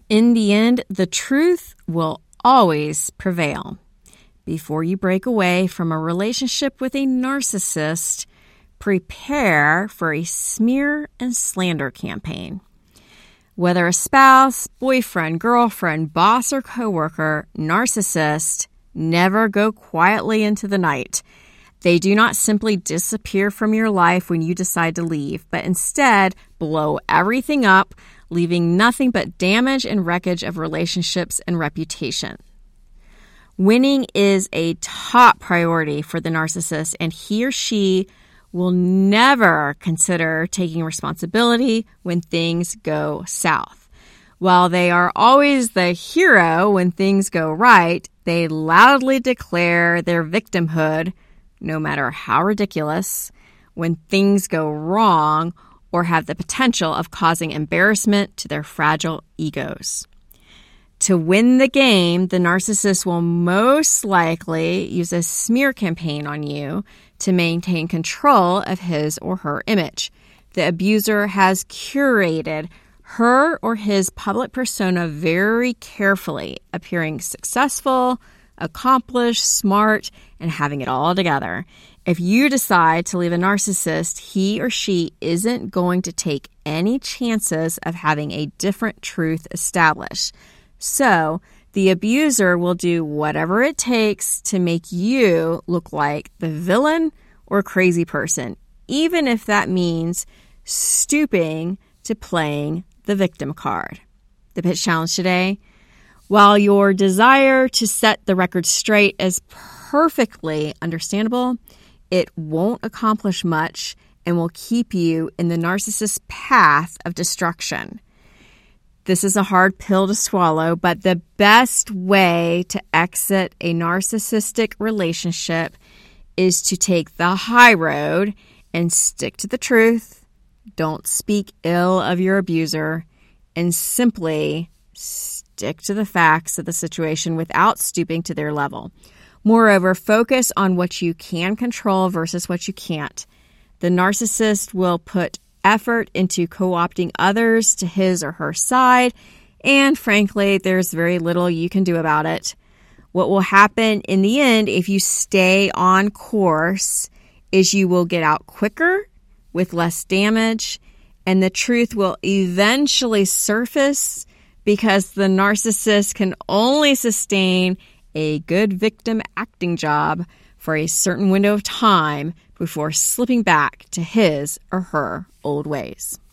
In the end, the truth will always prevail. Before you break away from a relationship with a narcissist, prepare for a smear and slander campaign. Whether a spouse, boyfriend, girlfriend, boss, or coworker, narcissists never go quietly into the night. They do not simply disappear from your life when you decide to leave, but instead blow everything up, leaving nothing but damage and wreckage of relationships and reputation. Winning is a top priority for the narcissist, and he or she will never consider taking responsibility when things go south. While they are always the hero when things go right, they loudly declare their victimhood, no matter how ridiculous, when things go wrong or have the potential of causing embarrassment to their fragile egos. To win the game, the narcissist will most likely use a smear campaign on you to maintain control of his or her image. The abuser has curated her or his public persona very carefully, appearing successful, accomplished, smart, and having it all together. If you decide to leave a narcissist, he or she isn't going to take any chances of having a different truth established. So, the abuser will do whatever it takes to make you look like the villain or crazy person, even if that means stooping to playing the victim card. The pitch challenge today: while your desire to set the record straight is perfectly understandable, it won't accomplish much and will keep you in the narcissist's path of destruction. This is a hard pill to swallow, but the best way to exit a narcissistic relationship is to take the high road and stick to the truth. Don't speak ill of your abuser, and simply stick to the facts of the situation without stooping to their level. Moreover, focus on what you can control versus what you can't. The narcissist will put effort into co-opting others to his or her side, and frankly, there's very little you can do about it. What will happen in the end if you stay on course is you will get out quicker with less damage, and the truth will eventually surface because the narcissist can only sustain a good victim acting job for a certain window of time before slipping back to his or her old ways.